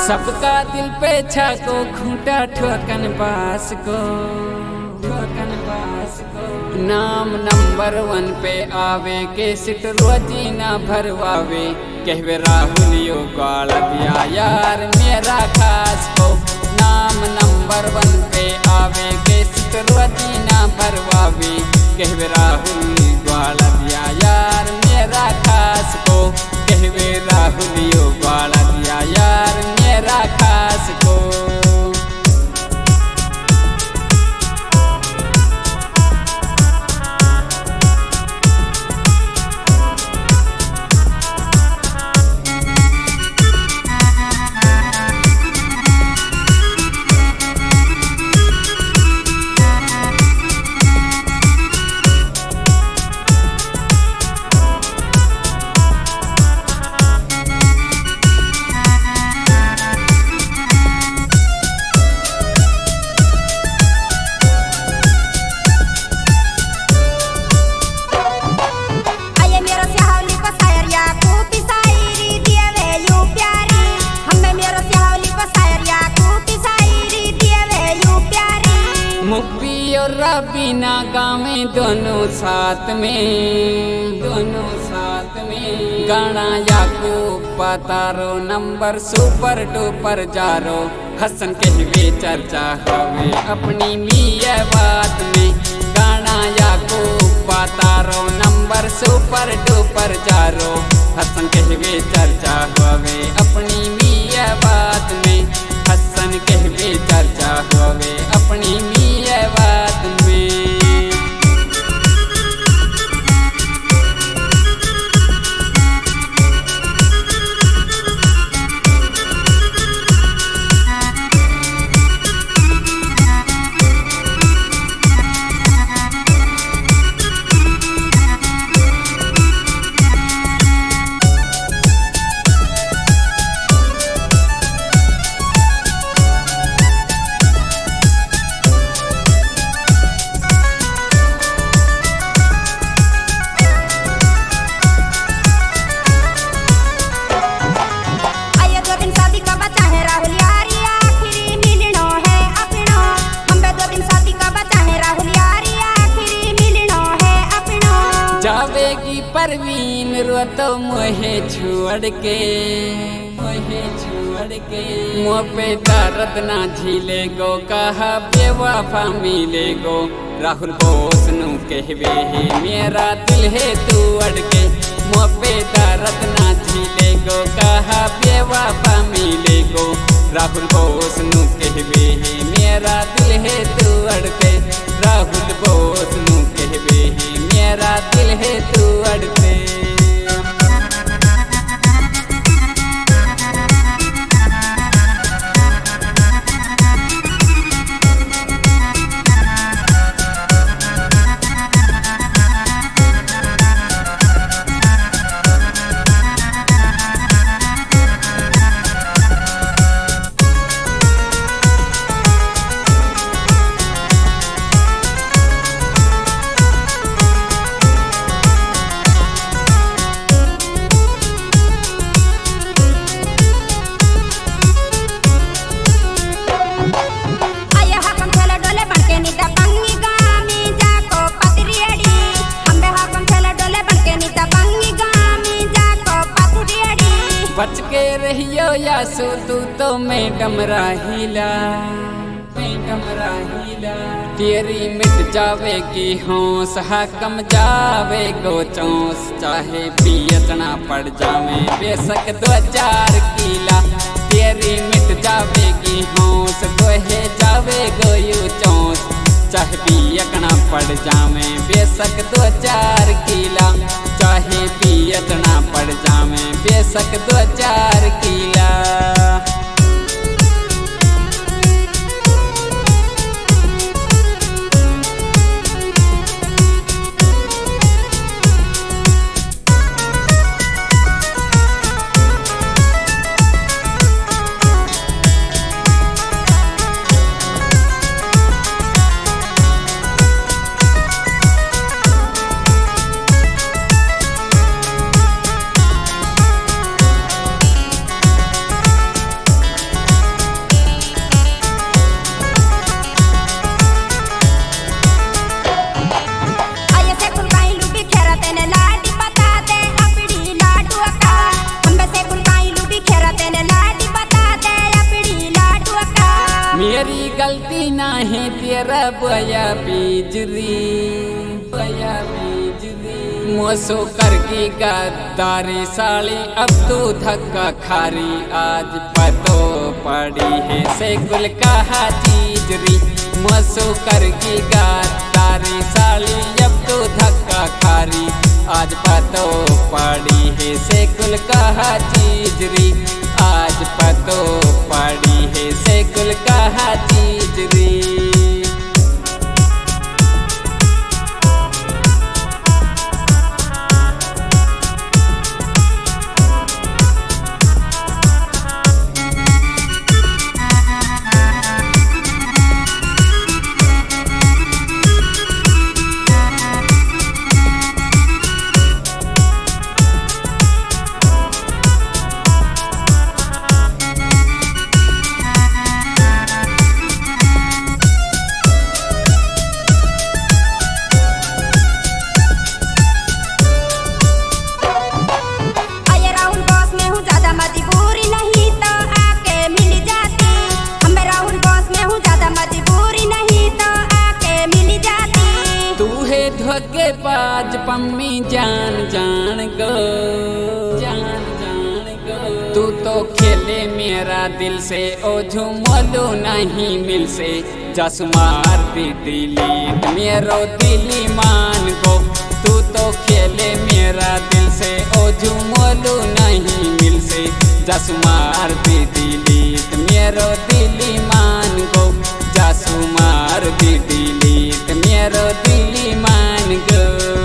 सबका दिल पे छाको खूंटा ठोकन पास को नाम नंबर 1 पे आवे के सिट रोजी ना भरवावे कहवे राहुल यो गाल दिया यार मेरा खास को नाम नंबर 1 पे आवे के सिट रोजी ना भरवावे कहवे राहुल गाल दिया यार मेरा खास को कहवे राहुल यो गाल दिया यार मेरा खास को। मुक्बी और रबीना गावे दोनों साथ में गाना याकूब बतारो नंबर सुपर डुपर जारो हसन कहवे चर्चा हवे अपनी मिया बात में गाना याकूब बतारो नंबर सुपर डुपर जारो हसन कहवे चर्चा हवे अपनी मिया बात में हसन कहवे चर्चा हवे अपनी मिया बात में। जावेगी परवीन रो तो मोहे छोड़ के मुँह पे दर्द ना झीले गो कहा बेवफा मिले गो राहुल बोस नू कहवे है मेरा दिल है तू अड़के मुँह पे दर्द ना झीले गो कहा बेवफा मिले गो राहुल बोस नू कहवे है मेरा दिल है तू अड़के राहुल बोस नू कहवे है मेरा दिल है तू अड़के। बच के रहियो यासु तू तो मैडम राहिला तेरी मिट जावेगी होश कम जावे गो चौंस चाहे पियतना पड़ जावे बेशक 2-4 किला तेरी मिट जावेगी होश गोहे जावे गो यू चौंस चाहे पियकना पड़ जावे बेशक 2-4 किला चाहे पियतना पड़ जावे बेशक 2-4 किला। गलती नहीं तेरा बया बिजरी मोसो करके गद्दारी साली अब तू धक्का खारी आज पतो पड़ी है से गुल कहा चीजरी मोसो करके गद्दारी साली अब तू धक्का खारी आज पतो पड़ी है से गुल कहा चीजरी आज पतो पड़ी है से गुल कहा चीजरी धोखेबाज पम्मी जान जान गो तू तो खेले मेरा दिल से ओ झुमलो नहीं मिल से जसमार दिली मेरो दिली मान गो तू तो खेले मेरा दिल से ओ झुमलो नहीं मिल से जसमार दिली मेरो दिली मान गो जसमार दिली मेरो दिली मान गो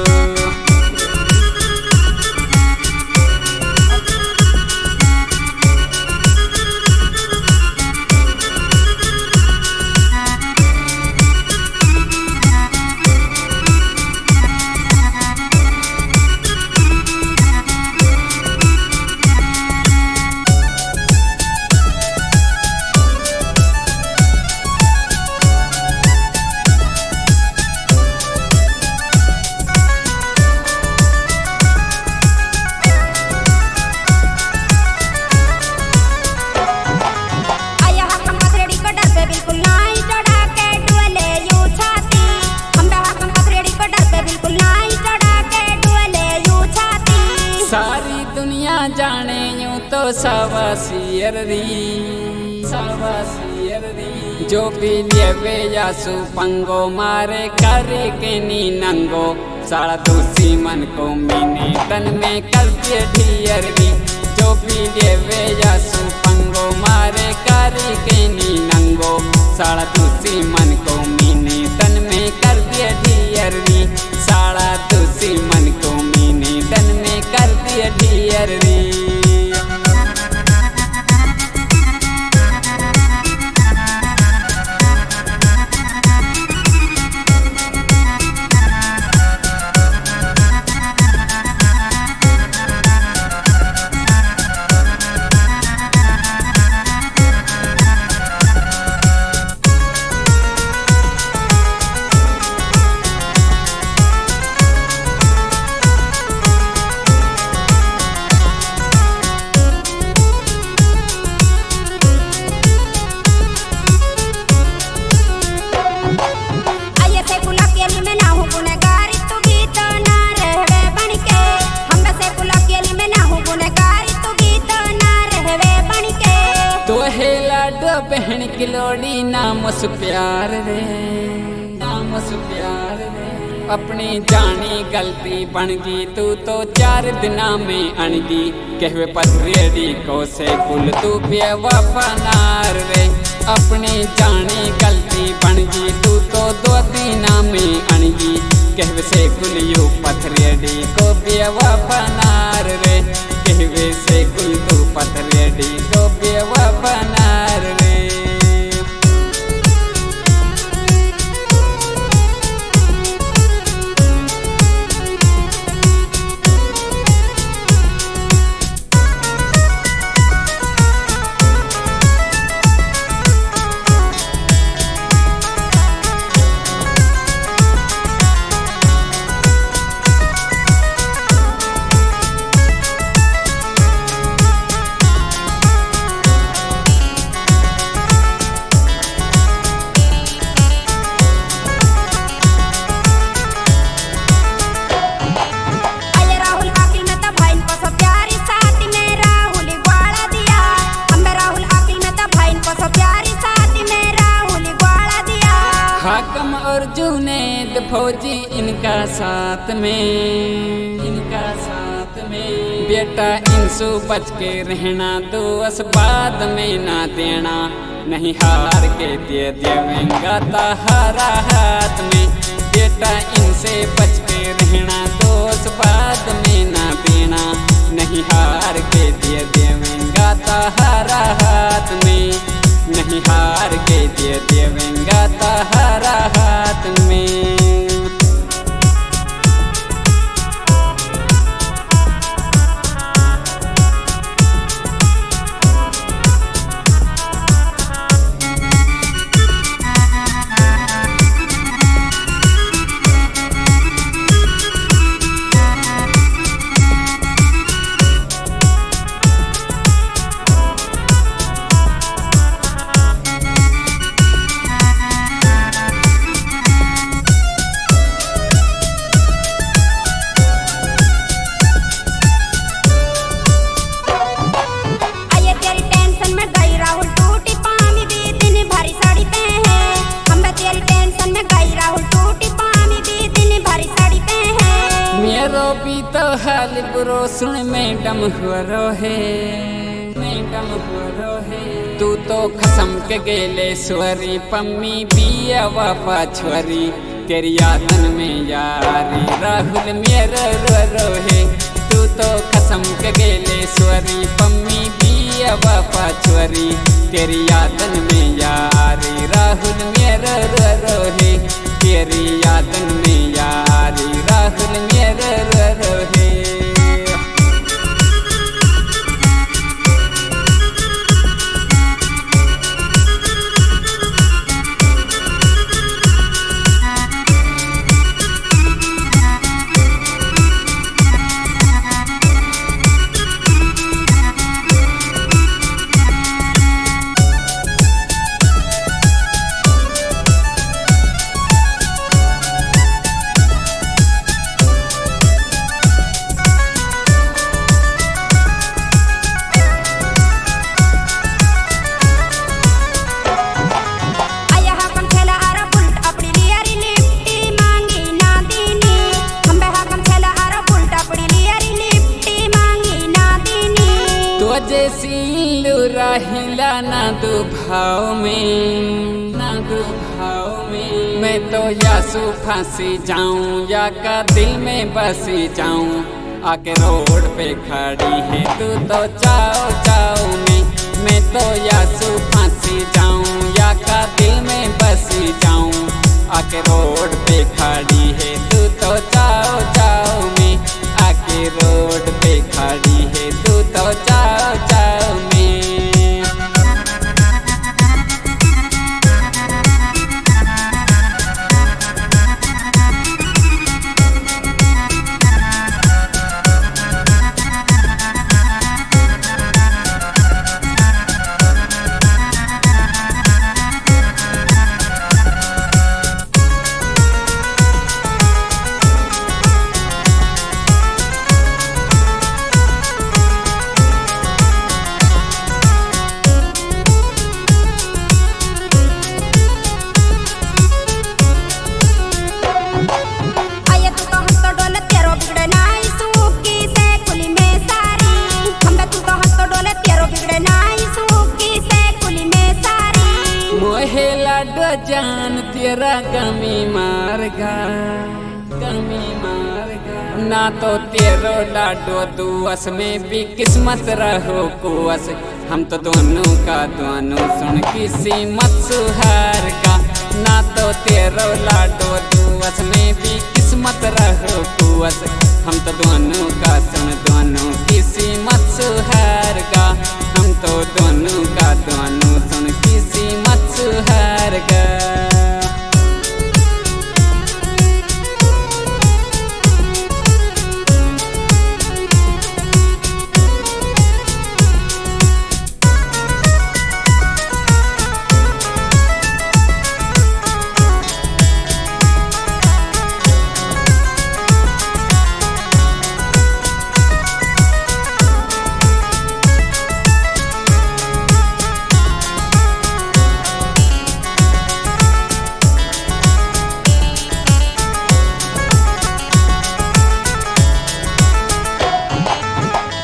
सारी दुनिया जाने यूं तो सवासियर जो पी लिए यासु पंगो मारे करे के नी नंगो सारा दूसरी मन को मीने तन में कर दिए ढियर दी जो पी लिए यासु पंगो मारे करे के नी नंगो सारा दूसरी मन को मीने तन में कर दिए ढियर दी सारा दूसरी मन को मीने तन में कर दिए ढियर दी बहन की लोड़ी नाम सु प्यार रे अपनी जानी गलती बन गई तू तो 4 दिना में अणगी कहवे पथरेडी को से कुल तू बेवफानार रे अपनी जानी गलती बन गई तू तो 2 दिना में अणगी कहवे से कुल यू पथरेडी को बेवफानार रे कहवे से कुल तू पथरेडी को बेवफानार रे फौजी इनका साथ में बेटा इनसु बच के रहना, दोस्त बाद में ना देना, नहीं हार के दे देवेंगा ताहरा हाथ में। बेटा इनसे बच के रहना, दोस्त बाद में ना देना, नहीं हार के दे देवेंगा ताहरा हाथ में, नहीं हार के दे देवेंगा ताहरा हाथ में। मेरो भी तो हाल बुरो सुन मैडम हुआ रोहे, तू तो खसम के गेले स्वरी पम्मी बिया वफा छोरी, तेरी यादन में यारी राहुल मेरा रोहे। तू तो खसम के गेले स्वरी पम्मी बिया वफा छोरी, तेरी यादन में यारी राहुल मेरा रोहे, तेरी यादन में यारी राहुल मेरा रोहे। राहिला ना दुभाव में, मैं तो यासु फांसी जाऊं या का दिल में बसी जाऊं, आके रोड पे खड़ी है तू तो चाओ चाओ में। मैं तो यासु फांसी जाऊं या का दिल में बसी जाऊं, आके रोड पे खड़ी है तू तो चाओ चाओ में, आके रोड पे खड़ी है तू तो चाओ चाओ में। जान तेरा गमी मारगा, ना तो तेरो लाडो दुआस में भी किस्मत रहो कुआस, हम तो दोनों का दोनों सुन किसी मत सुहार का, ना तो तेरो लाडो दुआस में भी किस्मत रहो कुआस, हम तो दोनों का सुन दोनों किसी मत सुहार का, हम तो दोनों का दोनों